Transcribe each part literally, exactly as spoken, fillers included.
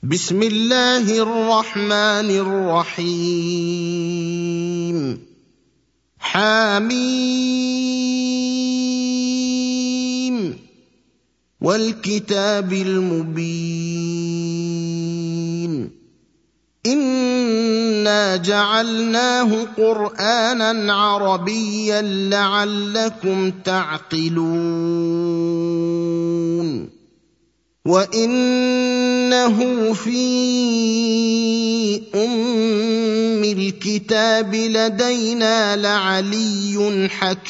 بسم الله الرحمن الرحيم حميم والكتاب المبين إنا جعلناه قرآنا عربيا لعلكم تعقلون وإنه في أم الكتاب لدينا لعلي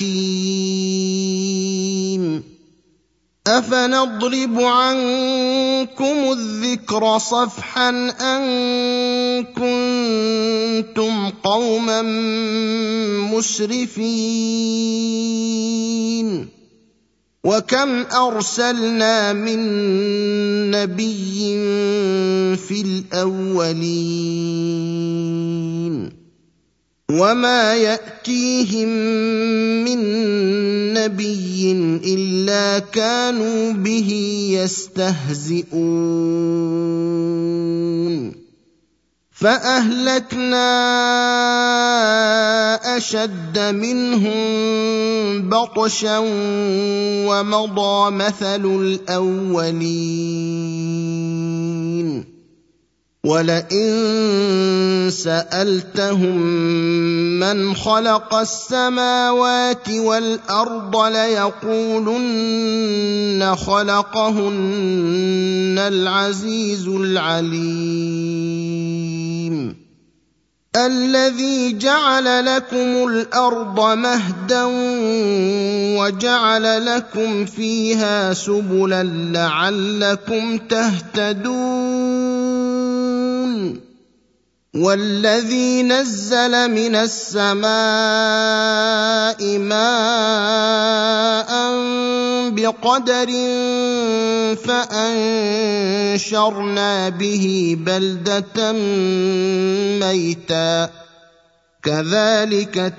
حكيم أفنضرب عنكم الذكر صفحا أن كنتم قوما مسرفين وكم أرسلنا من نبي في الأولين وما يأتيهم من نبي إلا كانوا به يستهزئون فأهلكنا أشد منهم بطشا ومضى مثل الأولين ولئن سألتهم من خلق السماوات والأرض ليقولن خلقهن العزيز العليم الذي جعل لكم الأرض مهدا وجعل لكم فيها سبلا لعلكم تهتدون والذي نزل من السماء ماء بقدر فأنشرنا به بلدة ميتا كذلك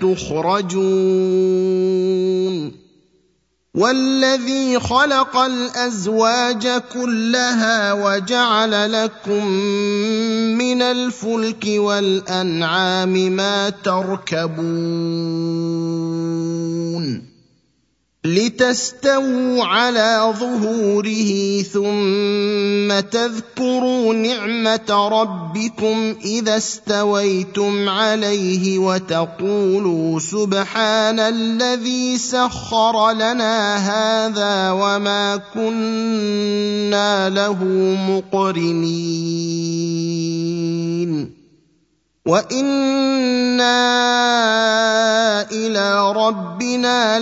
تخرجون والذي خلق الأزواج كلها وجعل لكم من الفلك والأنعام ما تركبون لتستووا على ظهوره ثم تذكروا نعمة ربكم إذا استويتم عليه وتقولوا سبحان الذي سخر لنا هذا وما كنا له مقرنين وإنا إلى ربنا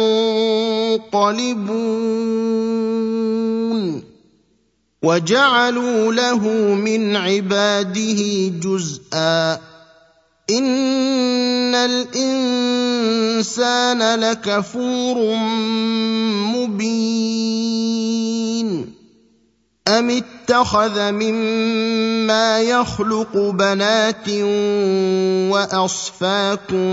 لمنقلبون وجعلوا له من عباده جزءا إن الإنسان لكفور مبين أم اتخذ مما يخلق بنات وأصفاكم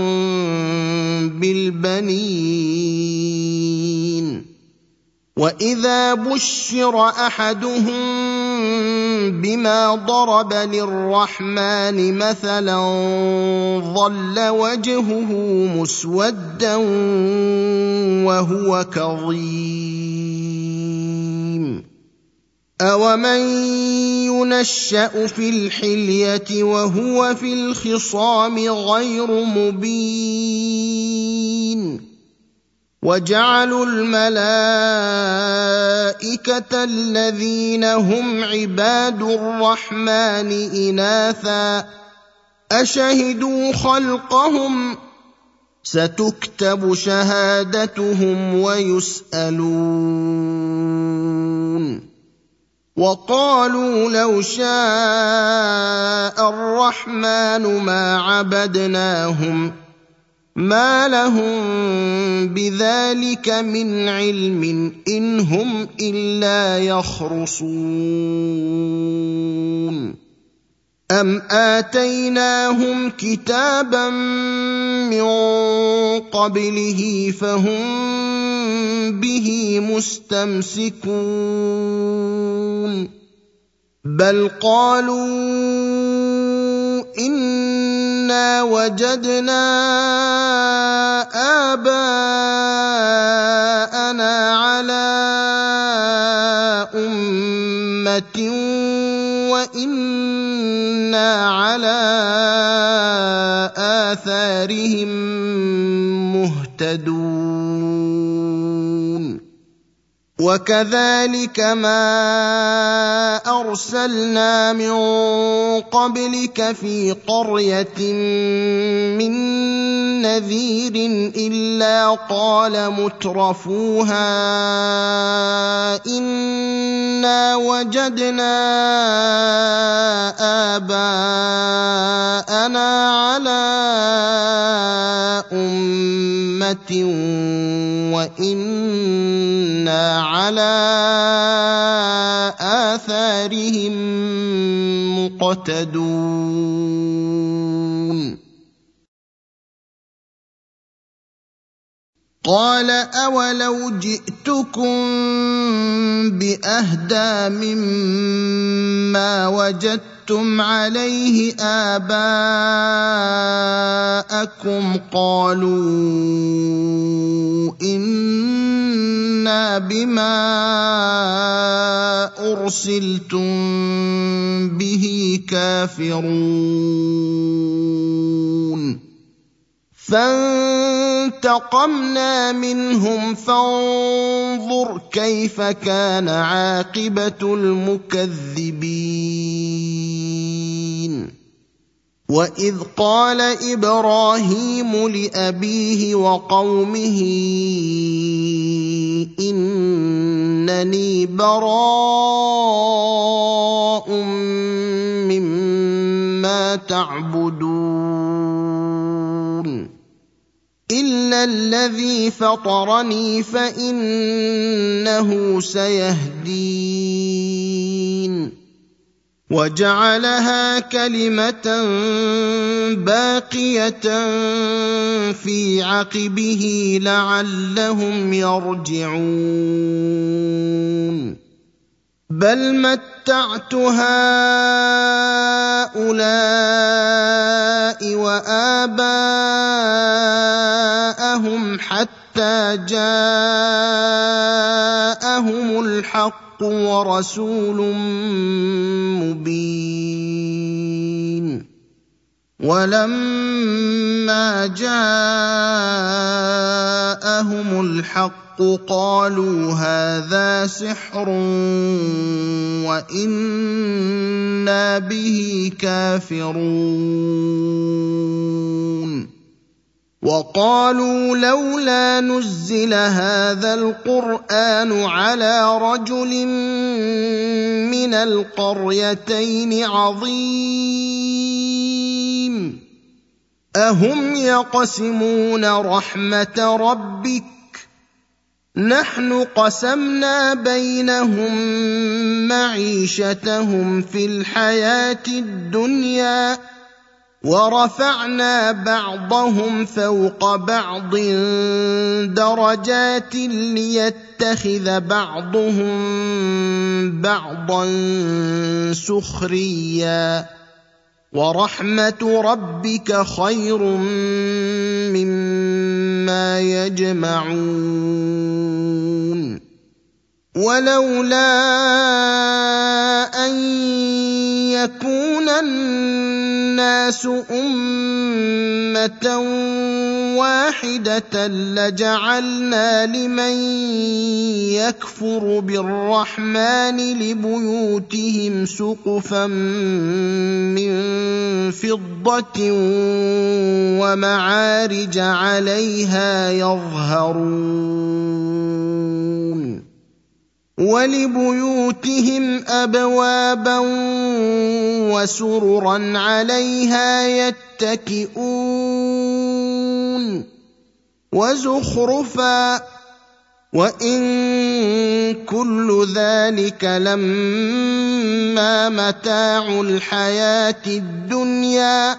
بالبنين وإذا بشر أحدهم بما ضرب للرحمن مثلا ظل وجهه مسودا وهو كظيم أَوَمَن يُنَشَّأُ فِي الْحِلْيَةِ وَهُوَ فِي الْخِصَامِ غَيْرُ مُبِينٍ وَجَعَلُوا الْمَلَائِكَةَ الَّذِينَ هُمْ عِبَادُ الرَّحْمَنِ إِنَاثًا أَشَهِدُوا خَلْقَهُمْ سَتُكْتَبُ شَهَادَتُهُمْ وَيُسْأَلُونَ وقالوا لو شاء الرحمن ما عبدناهم ما لهم بذلك من علم إن هم إلا يخرصون أم آتيناهم كتابا من قبله فهم به مستمسكون بل قالوا إنا وجدنا آباءنا على أمة وإنا على آثارهم مهتدون وكذلك ما أرسلنا من قبلك في قرية من نذير إلا قال مترفوها إنا وجدنا آباءنا على أمة وإنا على آثارهم مقتدون قال أولو جئتكم بأهدى مما وجدتم عليه آباءكم قالوا إنا بما أرسلتم به كافرون فانتقمنا منهم فانظر كيف كان عاقبة المكذبين وإذ قال إبراهيم لأبيه وقومه إنني براء مما تعبدون إلا الذي فطرني فإنه سيهدين وجعلها كلمة باقية في عقبه لعلهم يرجعون بل متعت هؤلاء وآباءهم حتى جاءهم الحق ورسول مبين ولما جاءهم الحق قالوا هذا سحر وإنا به كافرون وقالوا لولا نزل هذا القرآن على رجل من القريتين عظيم أهم يقسمون رحمة ربك نحن قسمنا بينهم معيشتهم في الحياة الدنيا ورفعنا بعضهم فوق بعض درجات ليتخذ بعضهم بعضا سخريا ورحمة ربك خير مما يجمعون ولولا أن يكون الناس أمة واحدة لجعلنا لمن يكفر بالرحمن لبيوتهم سقفا من فضة ومعارج عليها يظهرون ولبيوتهم أبوابا وسررا عليها يتكئون وزخرفا وإن كل ذلك لما متاع الحياة الدنيا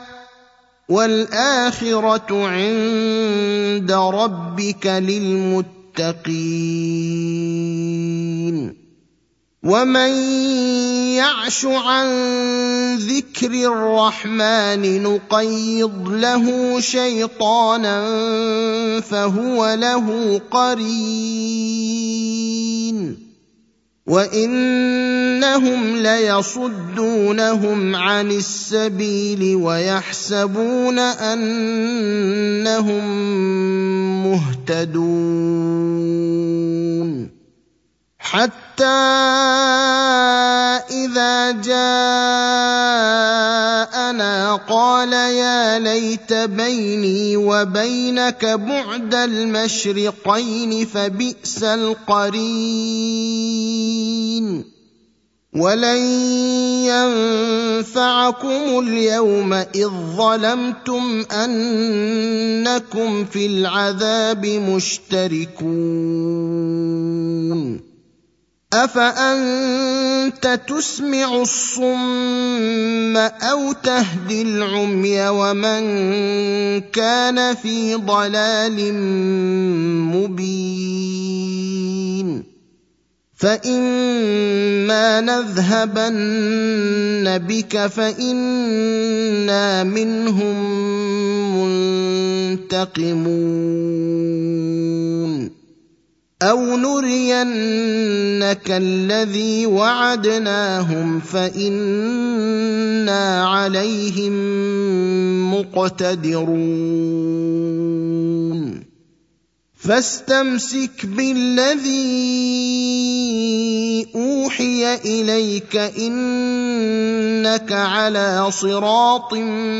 والآخرة عند ربك للمتقين ومن يعش عن ذكر الرحمن نقيض له شيطانا فهو له قرين وانهم ليصدونهم عن السبيل ويحسبون انهم مهتدون حتى إذا جاءنا قال يا ليت بيني وبينك بعد المشرقين فبئس القرين ولن ينفعكم اليوم إذ ظلمتم أنكم في العذاب مشتركون أفأنت تسمع الصم أو تهدي العمي ومن كان في ضلال مبين فإما نذهبن بك فإنا منهم منتقمون أو نرينك الذي وعدناهم فإنا عليهم مقتدرون فاستمسك بالذي أوحي إليك إنك على صراط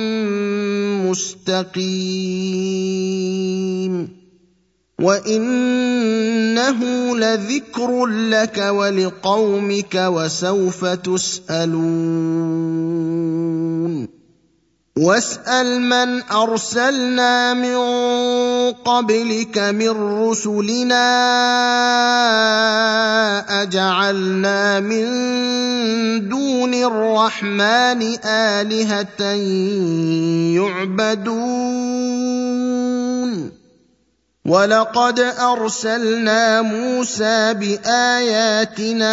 مستقيم وإنه لذكر لك ولقومك وسوف تسألون واسأل من أرسلنا من قبلك من رسلنا أجعلنا من دون الرحمن آلهة يعبدون ولقد أرسلنا موسى بآياتنا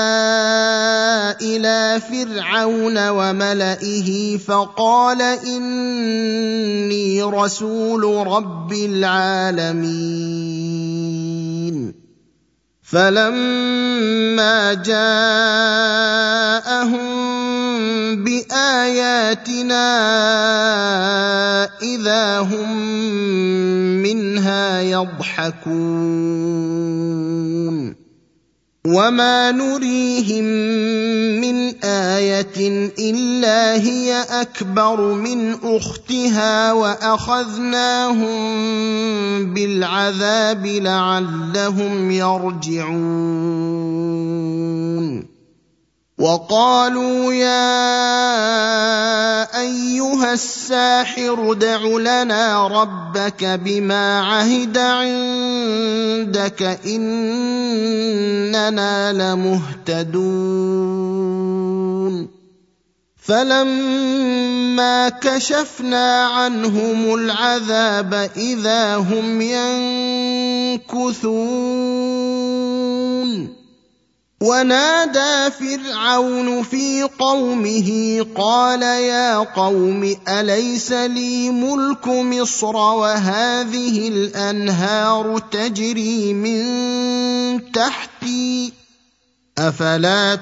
إلى فرعون وملئه فقال إني رسول رب العالمين فلما جاءهم بآياتنا إذا هم منها يضحكون وما نريهم من آية إلا هي أكبر من أختها وأخذناهم بالعذاب لعلهم يرجعون وقالوا يا أيها الساحر ادع لنا ربك بما عهد عندك إننا لمهتدون فلما كشفنا عنهم العذاب إذا هم ينكثون ونادى فرعون في قومه قال يا قوم أليس لي ملك مصر وهذه الأنهار تجري من تحتي أفلا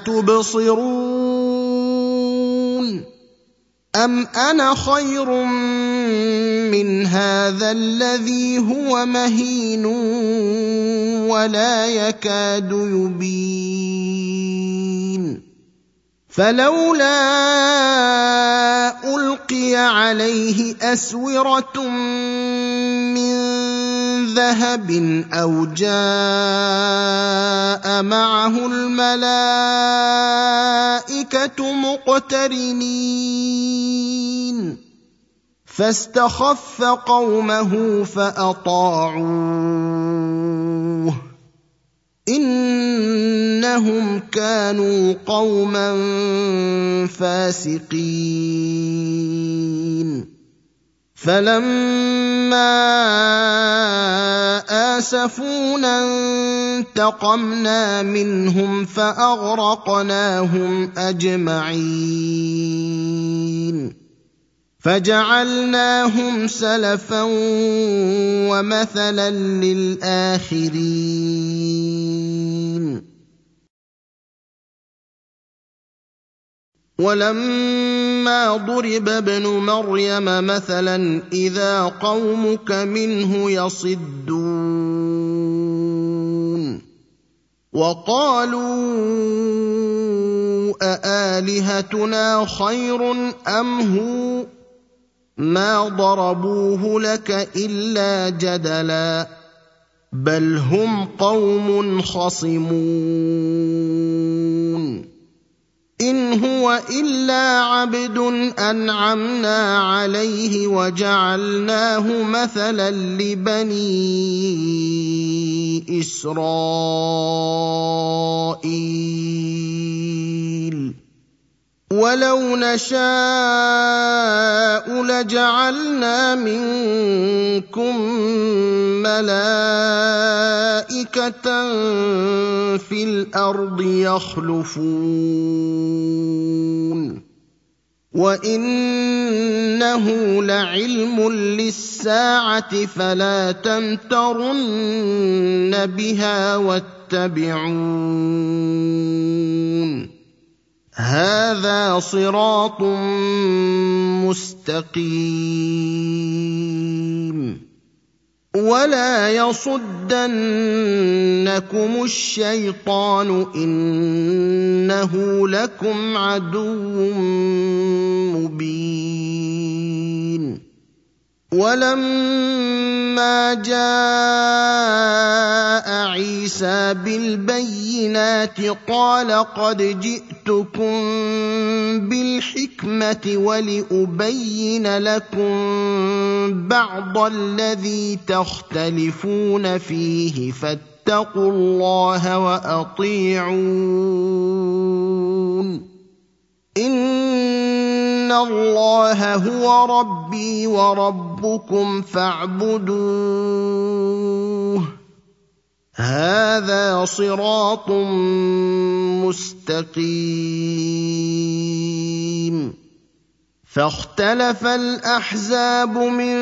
تبصرون أم أنا خير من هذا الذي هو مهين ولا يكاد يبين فلولا ألقي عليه أسورة من ذهب أو جاء معه الملائكة مقترنين فاستخف قومه فأطاعوه إنهم كانوا قوما فاسقين فلما آسفونا انتقمنا منهم فأغرقناهم أجمعين فجعلناهم سلفا ومثلا للآخرين ولما ضرب ابن مريم مثلا إذا قومك منه يصدون وقالوا أآلهتنا خير أم هو ما ضربوه لك إلا جدلا بل هم قوم خصمون إن هو إلا عبد أنعمنا عليه وجعلناه مثلا لبني إسرائيل ولو نشاء لجعلنا منكم ملائكة في الأرض يخلفون وإنه لعلم للساعة فلا تمترن بها واتبعون هذا صراط مستقيم ولا يصدنكم الشيطان إنه لكم عدو مبين ولما جاء عيسى بالبينات قال قد جئتكم بالحكمة ولأبين لكم بعض الذي تختلفون فيه فاتقوا الله وأطيعون إن الله هو ربي وربكم فاعبدوه هذا صراط مستقيم فاختلف الأحزاب من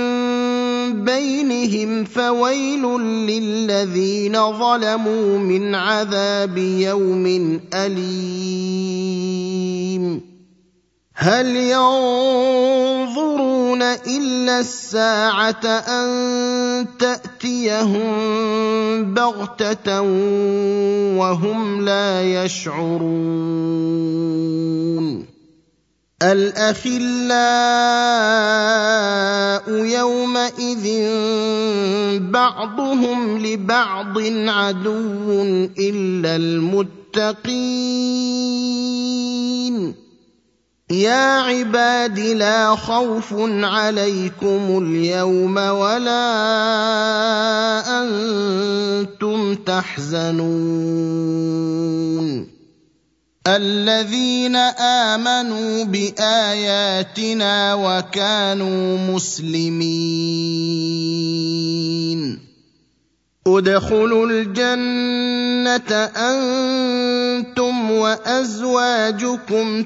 بينهم فويل للذين ظلموا من عذاب يوم أليم هل ينظرون إلا الساعة أن تأتيهم بغتة وهم لا يشعرون الأخلاء يومئذ بعضهم لبعض عدو إلا المتقين يا عباد لا خوف عليكم اليوم ولا أنتم تحزنون الذين آمنوا بآياتنا وكانوا مسلمين ادخلوا الجنة أنتم وأزواجكم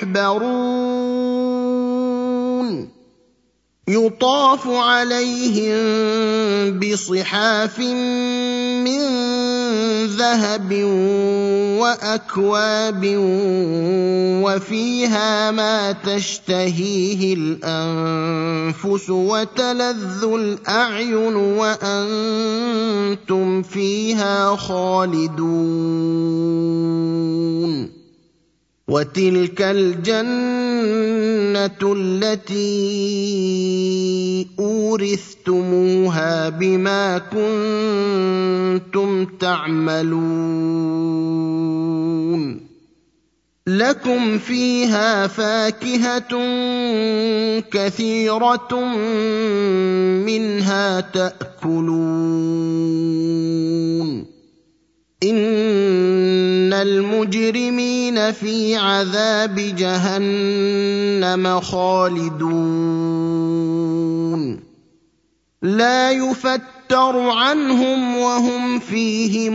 تحبرون يطاف عليهم بصحاف من ذهب وأكواب وفيها ما تشتهيه الأنفس وتلذ الأعين وأنتم فيها خالدون وتلك الجنة التي أورثتموها بما كنتم تعملون لكم فيها فاكهة كثيرة منها تأكلون إن المجرمين في عذاب جهنم خالدون لا يفتر يفتر عنهم وهم فيه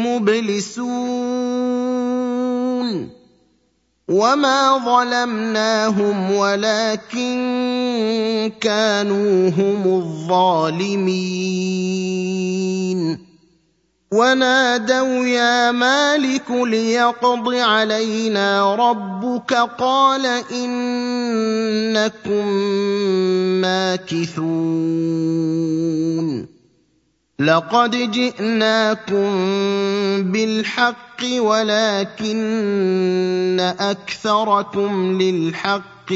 مبلسون وما ظلمناهم ولكن كانوا هم الظالمين ونادوا يا مالك ليقض علينا ربك قال إنكم ماكثون لقد جئناكم بالحق ولكن أكثركم للحق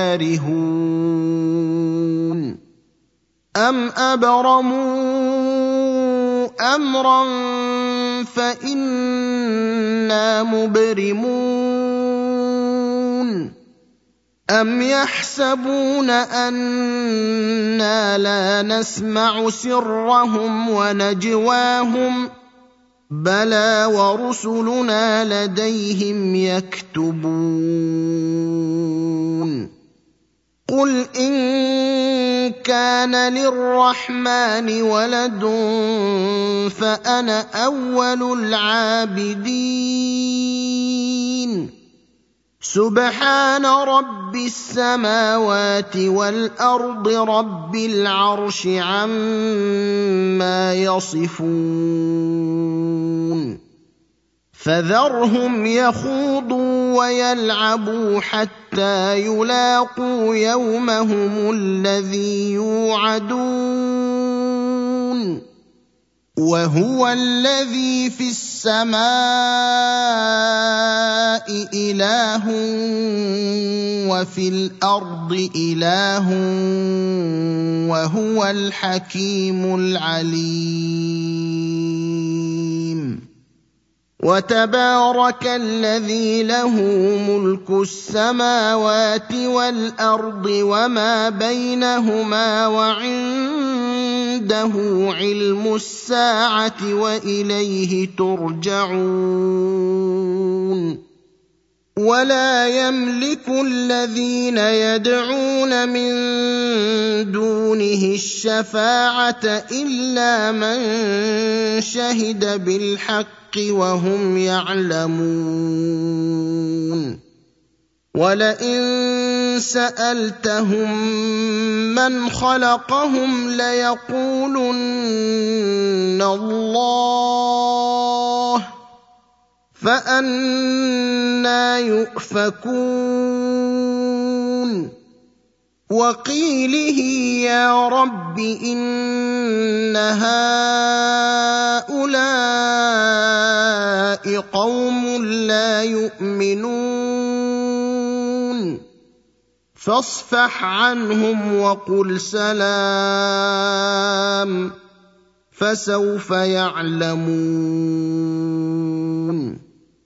كارهون أم أبرموا أمرا فإنا مبرمون أم يحسبون أنا لا نسمع سرهم ونجواهم بلى ورسلنا لديهم يكتبون قل إن كان للرحمن ولد فأنا أول العابدين سبحان رب السماوات والأرض رب العرش عما يصفون فذرهم يخوضوا ويلعبوا حتى يلاقوا يومهم الذي يوعدون وهو الذي في السماء إله وفي الأرض إله وهو الحكيم العليم وتبارك الذي له ملك السماوات والأرض وما بينهما وعنده علم الساعة وإليه ترجعون ولا يملك الذين يدعون من دونه الشفاعة إلا من شهد بالحق وهم يعلمون ولئن سألتهم من خلقهم ليقولن الله فأنى يؤفكون وقيله يا رب إن هؤلاء قوم لا يؤمنون فاصفح عنهم وقل سلام فسوف يعلمون